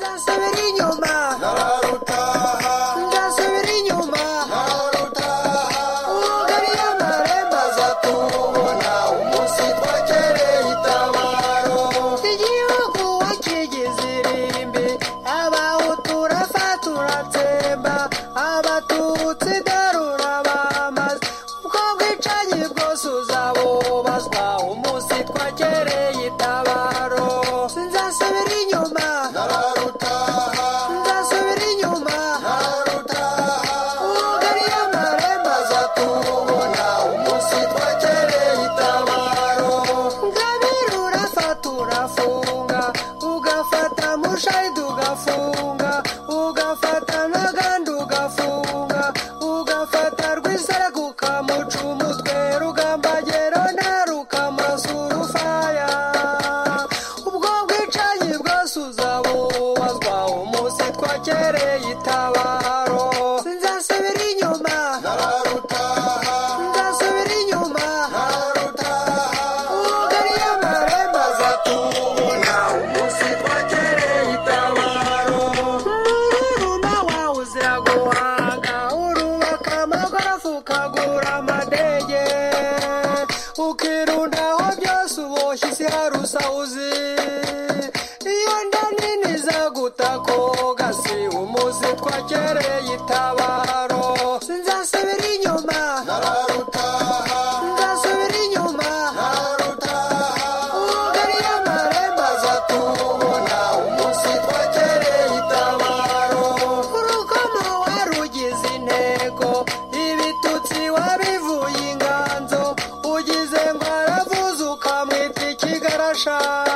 nzasubira inyuma nararutaha nzasubira inyuma nararutaha ubugari y'amarembo azatubona umunsi twakereye itabaro igihugu wakigize irimbi abahutu urafata uratsemba abatutsi darura bamaze ubwo bwicanyi bwose uzabubazwa umunsi twakereye itabaro sinzasubira inyuma nararutaha nzasubira inyuma nararutaha ubugari y'amarembo azatubona umunsi twakereye itabaro ngabira urafata urafunga ugafata mushayidi ugafunga ugafata n'agandi ugafunga ugafata rwisaraga ukamuca umutwe rugambagero ntarukamasura ufaya ubwo bwicanyi bwose uzabubazwa umunsi twakereye itabaro sinzasubira inyuma nararutaha nzasubira inyuma nararutaha ubugari y'amarembo azatubona umunsi twakereye itabaro umururumba wawe uzira guhanga urubaka amagorofa ukagura amadege ukirundaho byose uboshye isi harusawuzi iyo nda nini izagutako gasi umunsi twakereye itabaro sinzasubira inyuma nararutaha nzasubira inyuma nararutaha ubugari y'amarembo azatubona umunsi twakereye itabaro urugomo warugize intego ibitutsi wabivuye inganzo ugize ngo aravuze ukamwita ikigarasha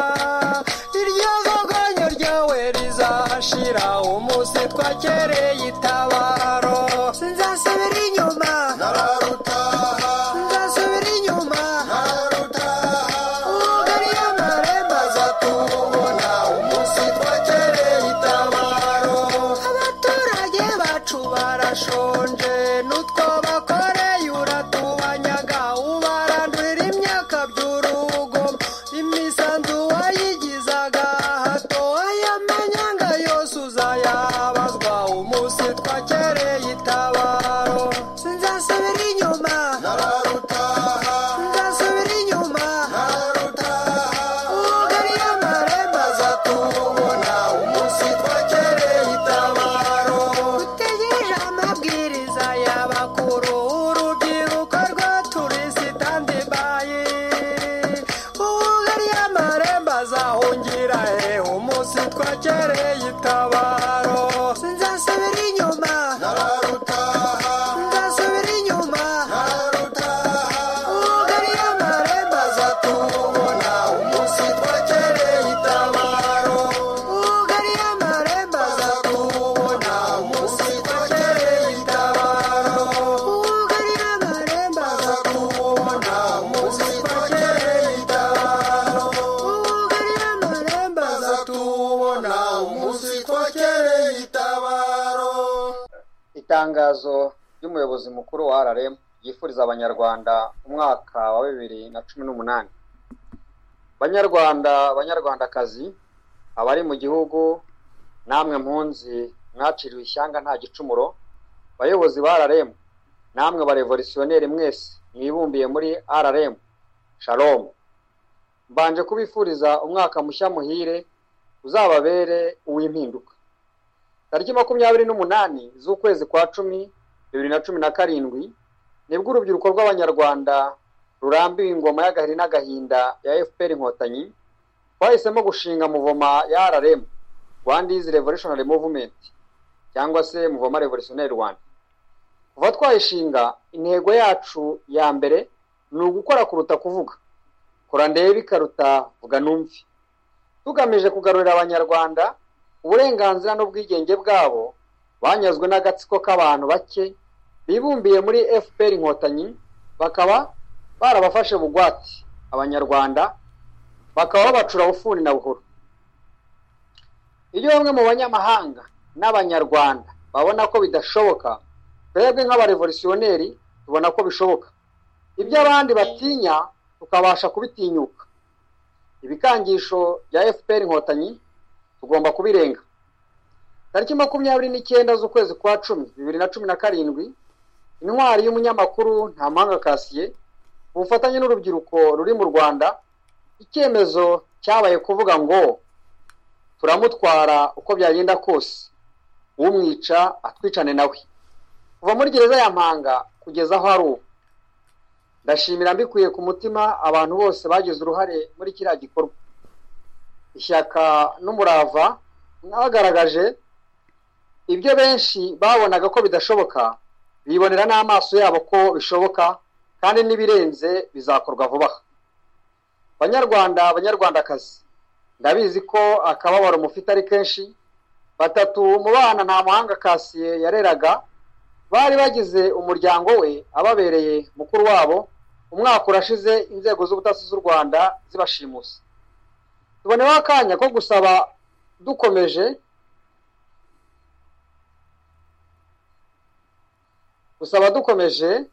iryo vogonyo ryawe rizashira umunsi twakereye itabaro sinzasubira inyuma nararutaha nzasubira inyuma nararutaha ubugari y'amarembo azatubona umunsi twakereye itabaro abaturage bacu barashonje n'utwo bakoreye uratubanyaga ubarandurira imyaka by'urugo imisanzu wayigizaga hato aya manyanga yose uzayabazwa umunsi twakereye itabaro sinzasubira inyuma nararutaha nzasubira inyuma nararutaha ubugari y'amarembo azatubona umunsi twakereye itabaro utegereje amabwiriza y'abakuru urubyiruko rwaturise tandibaye ubugari y'amarembo azahungira he umunsi twakereye itabaro sinzasubira inyuma nararutaha nzasubira inyuma nararutaha ubugari y'amarembo azatubona umunsi twakereye itabaro ubugari y'amarembo azatubona umunsi twakereye itabaro ubugari y'amarembo azatubona umunsi twakereye itabaro ubugari y'amarembo azatubona umunsi twakereye itabaro. Itangazo ry'umuyobozi mukuru wa RRM yifuriza abanyarwanda umwaka wa 2018. Banyarwanda banyarwandakazi abari mu gihugu namwe mpunzi mwaciriwe ishyanga nta gicumuro bayobozi ba RRM namwe ba revolutionnaire mwese mwibumbiye muri RRM Shalom. Mbanje kubifuriza umwaka mushya muhire uzababere uw'impinduka. Tariki 28 z'ukwezi kwa 10 2017 nibwo urubyiruko rw'abanyarwanda rurambiwe ingoma y'agahiri n'agahinda ya FPR Inkotanyi twahisemo gushinga muvoma ya RRM Rwanda's Revolutionary Movement cyangwa se muvoma Revolutionnaire Rwanda. Kuva twayishinga intego yacu ya mbere ni ugukora kuruta kuvuga, kora ndebe ikaruta vuga numve, tugamije kugarurira abanyarwanda uburenganzira n'ubwigenge bwabo banyazwe n'agatsiko k'abantu bake bibumbiye muri FPR Inkotanyi bakaba barabafashe bugwate abanyarwanda bakaba babacura bufuni na buhoro. Iyo bamwe mu banyamahanga n'abanyarwanda babona ko bidashoboka, twebwe nk'abarevolutionnaire tubona ko bishoboka. Ibyo abandi batinya tukabasha kubitinyuka. Ibikangisho bya FPR Inkotanyi tugomba kubirenga. tariki 29 z'ukwezi kwa 10 2017 intwari y'umunyamakuru Ntamuhanga Cassier ubufatanye n'urubyiruko ruri mu Rwanda icyemezo cyabaye kuvuga ngo turamutwara uko byagenda kose umwica atwicane nawe kuva muri gereza ya Mpanga kugeza aho ari ubu. Ndashimira mbikuye ku mutima abantu bose bagize uruhare muri kiriya gikorwa. Ishyaka n'umurava mwagaragaje ibyo benshi babonaga ko bidashoboka bibonera n'amaso yabo ko bishoboka kandi nibirenze bizakorwa vuba. Banyarwandakazi, ndabizi ko akababaro mufite ari kenshi. Batatu mu bana Ntamuhanga Cassier yareraga bari bagize umuryango we ababereye mukuru wabo umwaka urashize inzego z'ubutasi z'u Rwanda zibashimusa. Tuboneho akanya ko gusaba dukomeje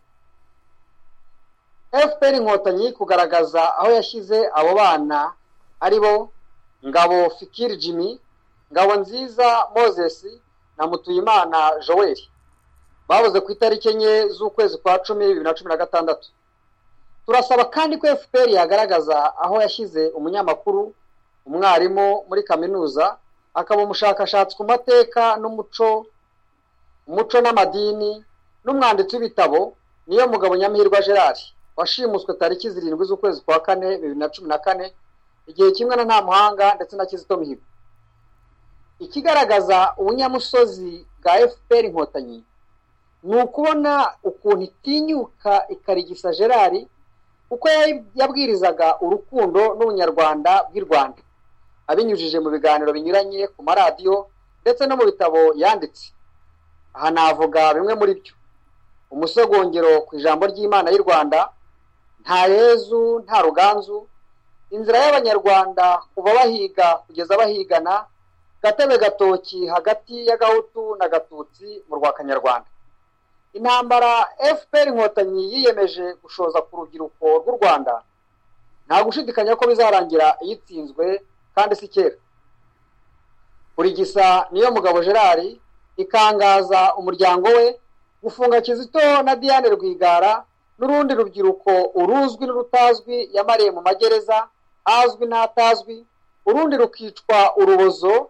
FPR Inkotanyi kugaragaza aho yashyize abo bana ari bo Ngabo Fikiri Jimmy, Ngabonziza Moses na Mutuyimana Joel babuze ku itariki 4 z'ukwezi kwa 10 2016. Turasaba kandi ko FPR yagaragaza aho yashyize umunyamakuru, umwarimu muri kaminuza, akaba umushakashatsi ku mateka n'umuco n'amadini n'umwanditsi w'ibitabo niyo Mugabo Nyamihirwa Gerard washimuswe tariki 7 z'ukwezi kwa 4 2014 igihe kimwe na Ntamuhanga ndetse na Kizito Mihigo. Ikigaragaza ubunyamusozi bwa FPR Inkotanyi ni ukubona ukuntu itinyuka ikarigisa Gerard uko yabwirizaga urukundo n'ubunyarwanda bw'i Rwanda abinyujije mu biganiro binyuranye ku maradiyo ndetse no mu bitabo yanditse. Aha navuga bimwe muri byo: umusogongero ku ijambo ry'Imana y'u Rwanda, nta Yezu nta Ruganzu, inzira y'abanyarwanda kuva bahiga kugeza bahigana, gatebe gatoki hagati ya Gahutu na Gatutsi mu rwa Kanyarwanda. Intambara FPR Inkotanyi yiyemeje gushoza ku rubyiruko rw'u Rwanda nta gushidikanya ko bizarangira yitsinzwe kandi si kera. Kurigisa niyo Mugabo Gerard ikangaza umuryango we, gufunga Kizito na Diane Rwigara n'urundi rubyiruko uruzwi n'urutazwi yamariye mu magereza azwi n'atazwi, urundi rukicwa urubozo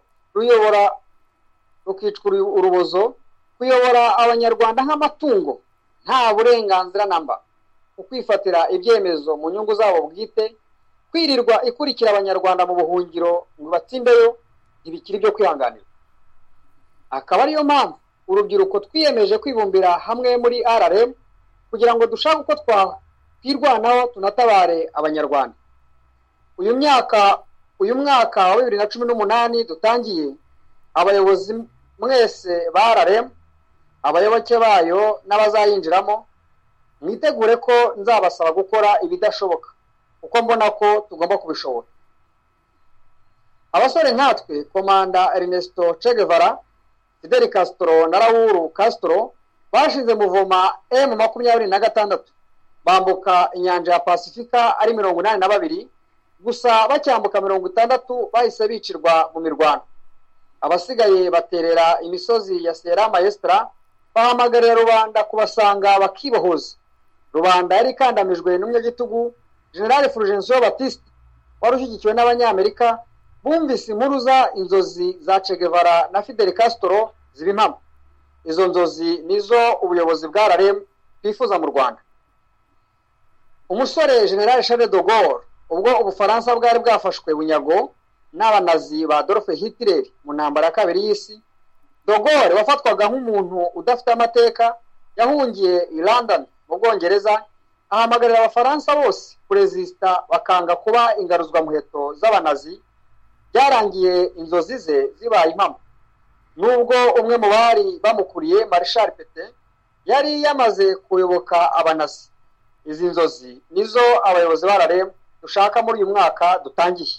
kuyobora abanyarwanda nk'amatungo nta burenganzira namba, ukwifatira ibyemezo mu nyungu zabo bwite, kwirirwa ikurikira abanyarwanda mu buhungiro ngo batsimbeyo ntibikiri byo kwihanganira. Akaba ariyo mpamvu urubyiruko twiyemeje kwibumbira hamwe muri RRM kugira ngo dushake uko twirwanaho tunatabare abanyarwanda. Uyu mwaka wa 2018 dutangiye, abayobozi mwese ba RRM, abayoboke bayo n'abazayinjiramo, mwitegure ko nzabasaba gukora ibidashoboka uko mbona ko tugomba kubishobora. Abasore nkatwe Komanda Ernesto Che Guevara, Fidel Castro na Raul Castro bashize muvoma M26 bambuka inyanja ya Pasifika ari 82, gusa bacyambuka 60 bahise bicirwa mu mirwano. Abasigaye baterera imisozi ya Sierra Maestra bahamagarira rubanda kubasanga bakibohoza. Rubanda yari kandamijwe n'umunyagitugu General Fulgencio Batista warushyigikiwe n'Abanyamerika bumvise impuruza inzozi za Che Guevara na Fidel Castro zibimpamo. Izo nzozi nizo ubuyobozi bwa RRM bifuza mu Rwanda. Umusore General Charles de Gaulle ubwo Ubufaransa bwari bwafashwe bunyago n'abanazi ba Adolf Hitler mu ntambara ya kabiri y'isi, de Gaulle wafatwaga nk'umuntu udafite amateka yahungiye i London mu Bwongereza, ahamagarira Abafaransa bose kurezista bakanga kuba ingaruzwa muheto z'abanazi. Byarangiye inzozi ze zibaye impamo, nubwo umwe mu bari bamukuriye Marshal Pétain yari yamaze kuyoboka abanazi. Izi nzozi nizo abayobozi ba RRM dushaka muri uyu mwaka dutangiye.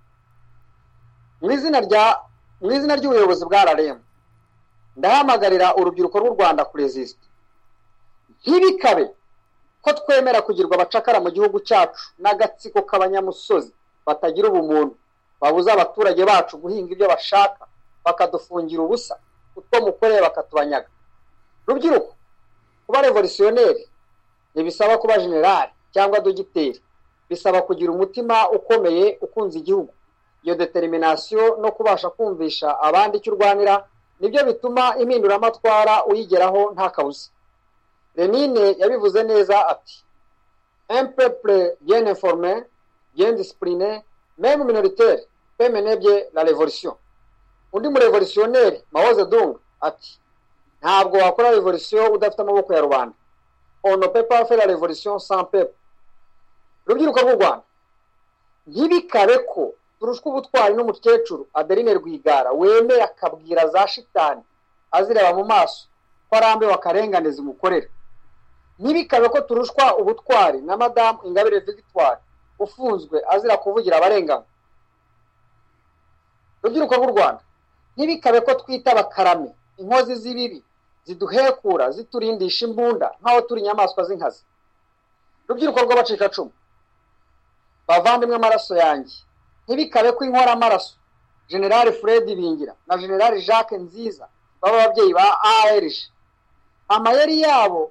Mu izina ry'ubuyobozi bwa RRM ndahamagarira urubyiruko rw'u Rwanda kurezista. Ntibikabe ko twemera kugirwa abacakara mu gihugu cyacu n'agatsiko k'abanyamusozi batagira ubumuntu babuza abaturage bacu guhinga ibyo bashaka, bakadufungira ubusa, utwo mukoreye bakatubanyaga. Rubyiruko, kuba revolutionneri ntibisaba kuba generali cyangwa dogiteri, bisaba kugira umutima ukomeye ukunze igihugu. Iyo determination no kubasha kumvisha abandi icyo urwanira nibyo bituma impinduramatwara uyigeraho nta kabuza. Lenine yabivuze neza ati: un peuple bien informé, bien discipliné, même minoritaire, peut mener bien la révolution. Undi mu revolutionneri Mao Zedong ati: ntabwo wakora revolution udafite amaboko ya rubanda. On ne peut pas faire la révolution sans peuple. Rubyiruko rw'u Rwanda, ntibikabe ko turushwa ubutwari n'umukecuru Adeline Rwigara wemeye akabwira za shitani azireba mu maso ko arambiwe akarengane zimukorera. Ntibikabe ko turushwa ubutwari na Madamu Ingabire Victoire ufunzwe azira kuvugira abarengana. Rubyiruko rw'u Rwanda, ntibikabe ko twita abakarame, inkozi z'ibibi ziduhekura ziturindisha imbunda nk'aho turi inyamaswa z'inkazi. Rubyiruko rw'abacikacumu, bavandimwe amaraso yanjye, ntibikabe ko inkora amaraso General Fred Bingira na General Jacques Nziza baba ababyeyi ba ARG. Amayeri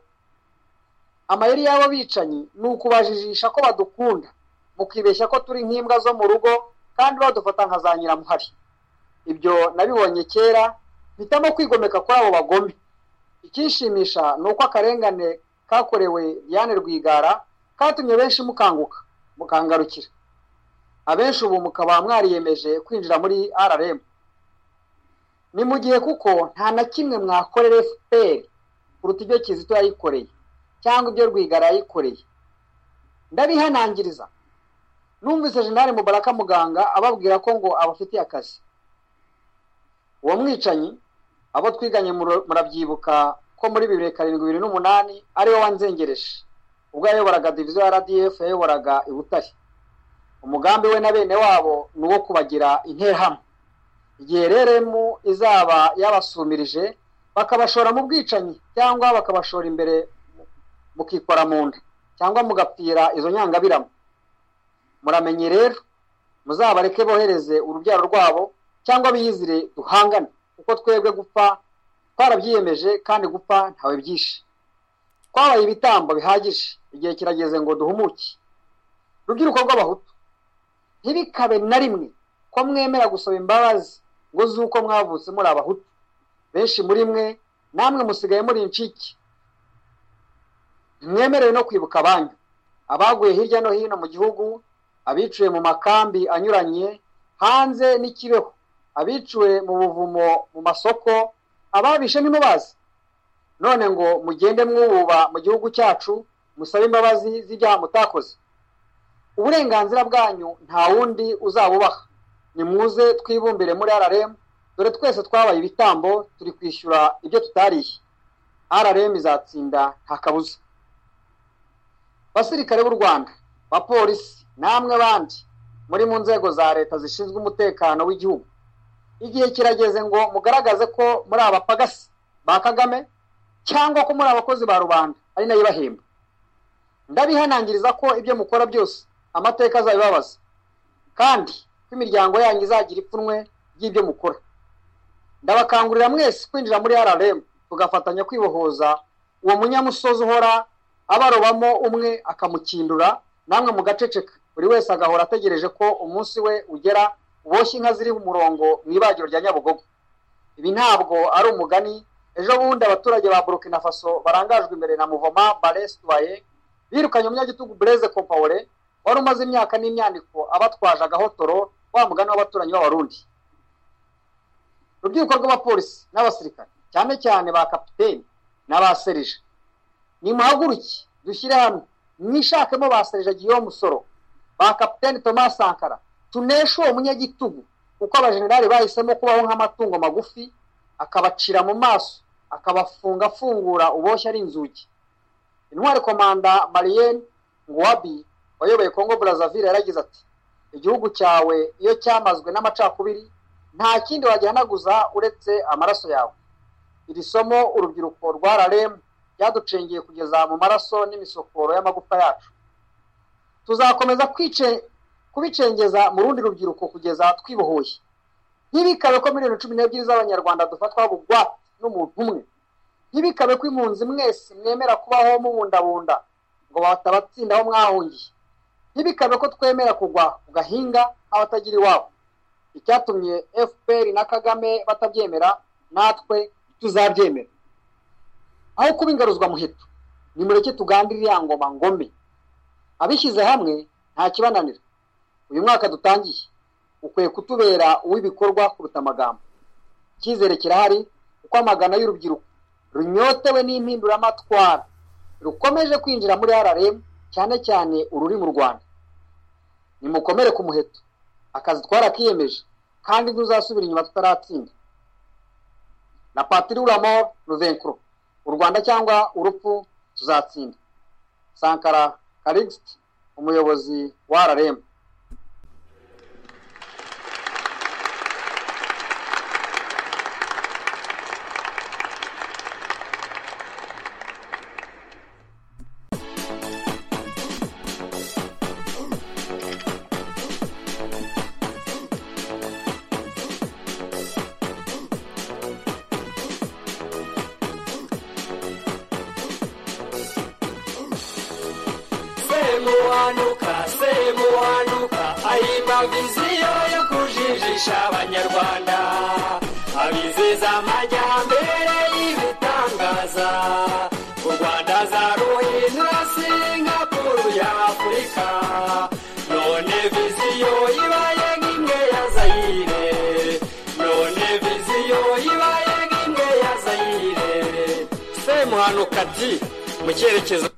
yabo bicanyi ni ukubajijisha ko badukunda, mukibeshya ko turi nk'imbwa zo mu rugo kandi badufata nka za nyiramuhari. Ibyo nabibonye kera, mpitamo kwigomeka kuri abo bagome. Ikishimisha ni uko akarengane kakorewe Diane Rwigara katumye benshi mukanguka mukangarukira. Abenshi ubu mukaba mwariyemeje kwinjira muri RRM. Ni mu gihe kuko nta na kimwe mwakorera FPR kuruta ibyo Kizito yayikoreye cyangwa ibyo Rwigara yayikoreye. Ndabihanangiriza. Numvise General Mubaraka Muganga ababwira ko ngo abafitiye akazi. Uwo mwicanyi abo twiganye murabyibuka ko muri 2007-2008 ari we wanzengereje ubwo yayoboraga division ya RDF yayoboraga i Butare. Umugambi we na bene wabo nuwo kubagira interahamwe. Igihe rero izaba yabasumirije bakabashora mu bwicanyi cyangwa bakabashora imbere mukikora mu nda cyangwa mugapfira izo nyangabiramo. Muramenye rero, muzabareke bohereze urubyaro rwabo cyangwa biyizire duhangane, kuko twebwe gupfa twarabyiyemeje kandi gupfa ntawe byishe. Twabaye ibitambo bihagije, igihe kirageze ngo duhumuke. Rubyiruko rw'abahutu, ntibikabe na rimwe ko mwemera gusaba imbabazi ngo zuko mwavutse muri abahutu. Benshi muri mwe namwe musigaye muri incike. Mwemerewe no kwibuka abanyu abaguye hirya no hino mu gihugu, abiciwe mu makambi anyuranye hanze n'ikibeho, abiciwe mu buvumo mu masoko, ababishe ntimubazi. None ngo mugende mwububa mu gihugu cyacu musabe imbabazi z'ibyaha mutakoze. Uburenganzira bwanyu nta wundi uzabubaha. Nimuze twibumbire muri RRM, dore twese twabaye ibitambo turi kwishyura ibyo tutariye. RRM izatsinda nta kabuza. Basirikare b'u Rwanda, bapolisi namwe bandi muri mu nzego za leta zishinzwe umutekano w'igihugu, igihe kirageze ngo mugaragaze ko muri abapagasi ba Kagame cyangwa ko muri abakozi ba rubanda ari nayo bahemba. Ndabihanangiriza ko ibyo mukora byose amateka azabibabaza kandi ko imiryango yanyu izagira ipfunwe ry'ibyo mukora. Ndabakangurira mwese kwinjira muri RRM tugafatanya kwibohoza uwo munyamusozi uhora abarobamo umwe akamukindura, namwe mugaceceka buri wese agahora ategereje ko umunsi we ugera uboshye inka ziri mu murongo mu ibagiro rya Nyabugogo. Ibi ntabwo ari umugani. Ejo bundi abaturage ba Burkina Faso barangajwe imbere na Mouvement Balestwaye birukanye umunyagitugu Blaise Compaoré wari umaze imyaka n'imyandiko abatwaje agahotoro wa mugani w'abaturanyi b'Abarundi. Rubyiruko rw'abapolisi n'abasirikare cyane cyane ba kapiteni n'abaserije, nimuhaguruke dushyire hamwe mwishakemo ba Serge Guillaume Musoro, ba kapiteni Thomas Sankara, tuneshe uwo munyagitugu kuko abajenerali bahisemo kubaho nk'amatungo magufi, akabacira mu maso akabafunga afungura uboshye ari inzugi. Intwari komanda Marienne Ngouabi wayoboye Congo Brazzaville yaragize ati: igihugu cyawe iyo cyamazwe n'amacakubiri nta kindi wajyanaguza uretse amaraso yawe. Iri somo urubyiruko rwa RRM byaducengeye kugeza mu maraso n'imisokoro y'amagufa yacu. Tuzakomeza kubicengeza mu rundi rubyiruko kugeza twibohoye. ntibikabe ko miliyoni 12 z'abanyarwanda dufatwa bugwate n'umuntu umwe. Ntibikabe ko impunzi mwese mwemera kubaho mubundabunda ngo batabatsinda aho mwahungiye. Ntibikabe ko twemera kugwa ugahinga abatagira iwabo. Icyatumye FPR na Kagame batabyemera natwe tuzabyemera. Aho kuba ingaruzwa muheto, nimureke tugandire ya ngoma ngome. Abishyize hamwe nta kibananira. Uyu mwaka dutangiye ukwiye kutubera uw'ibikorwa kuruta amagambo. Cyizere kirahari uko amagana y'urubyiruko runyotewe n'impinduramatwara rukomeje kwinjira muri RRM, cyane cyane ururi mu Rwanda. Nimukomere ku muheto, akazi twarakiyemeje kandi ntuzasubira inyuma tutaratsinda. Na patrie ou la mort nous vaincrons. U Rwanda cyangwa urupfu tuzatsinda. Sankara Calixte, umuyobozi wa RRM. Semuhanuka ahimba viziyo yo kujijisha abanyarwanda, abizeza amajyambere y'ibitangaza. U Rwanda zaruhindura Singapuru ya Afurika, none viziyo ibaye nk'imwe ya Zaire, none viziyo ibaye nk'imwe ya Zaire. Semuhanuka ati mu cyerekezo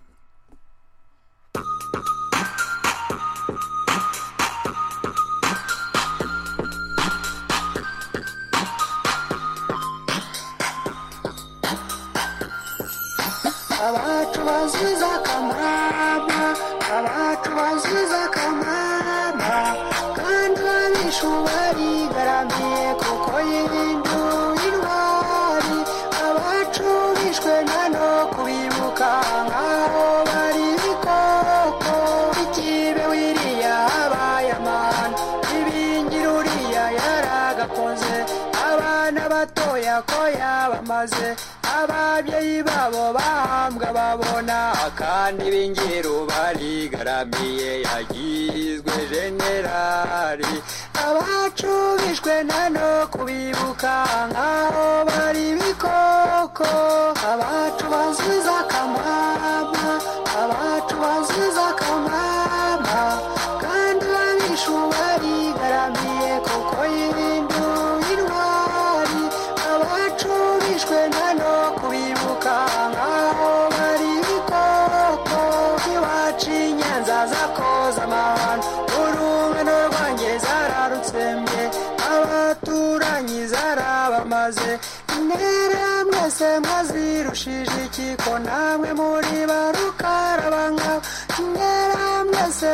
abacu baziza kamama, abacu baziza kamama, kandi abishu barigaramiye kuko yihinduye intwari. Abacu bishwe nano kubibuka nkaho bari ibikoko. Ikibe wiriya habaye amahano, ibingira uriya yaragakoze. Abana batoya ko yabamaze, ababyeyi babo bahambwa babona, kandi ibingiru barigaramiye yagizwe generali. Abacu bishwe nano kubibuka nkaho bari ibikoko. Abacu baziza kamama, abacu baziza kamama, kandi abishu barigaramiye kuko yihinduye intwari. Abacu bishwe nano kubibuka nkaho bari ibikoko. Iwacu inyanza zakoze amahano, urungano rwanjye zararutsembye, abaturanyi zarabamaze. Intera mwese mwazirushije iki ko namwe muri barukaraba nkabo. Intera mwese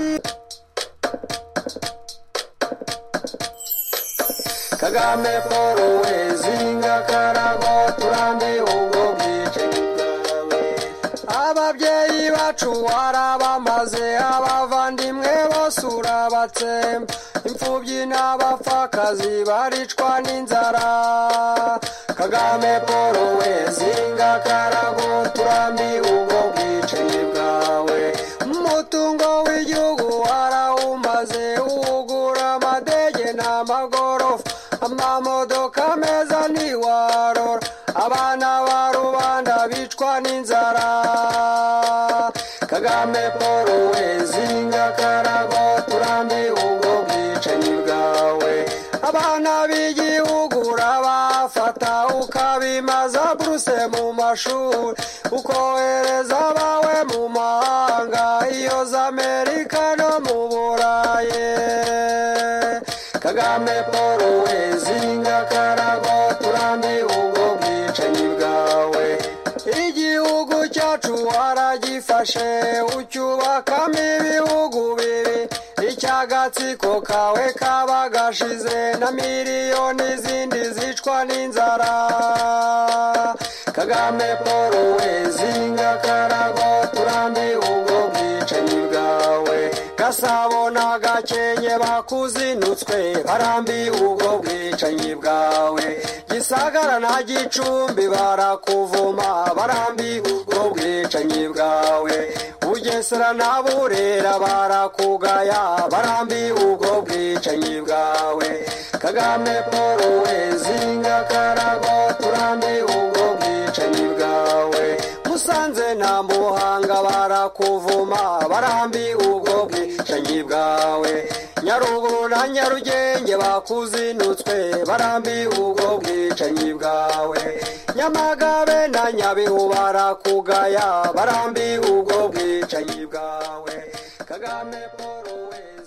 Kagame Paul wezinga karago turambe ubwo bwicanyi bwawe. Ababyeyi bacu warabamaze, abavandimwe bose urabatsemba. Imfubyi n'abapfakazi baricwa n'inzara. Kagame Paul wezinga karago turambe ubwo bwicanyi bwawe. Umutungo w'igihugu warawumaze, ugura amadege n'amagorofa, amamodoka meza ntiwarora. Abana ba rubanda bicwa n'inzara. Kagame Paul wezinga karago turambe ubwo bwicanyi bwawe. Abana b'igihugu urabafata ukabimaza buruse mu mashuri, ukohereza abawe mu mahanga, iyo za Amerika no mu Burayi. Kagame Paul wezinga karago turambe ubwo bwicanyi bwawe. Igihugu cyacu waragifashe ucyubakamo ibihugu bibi, icy'agatsiko kawe kaba gashize, na miliyoni zindi zicwa n'inzara. Kagame Paul wezinga karago turambe ubwo bwicanyi bwawe. gasabo na gakenke bakuzinutswe barambi ubwo bwicanyi bwawe gisagara na gicumbi barakuvuma barambi ubwo bwicanyi bwawe bugesera na burera barakugaya barambi ubwo bwicanyi bwawe kagame paul we zinga karago turambi ubwo bwicanyi bwawe musanze na muhanga barakuvuma barambi ubwo bwicanyi bwawe nyaruguru na nyarugenge bakuzinutswe barambi ubwo bwicanyi bwawe nyamagabe na nyabihu barakugaya barambi ubwo bwicanyi bwawe kagame paul we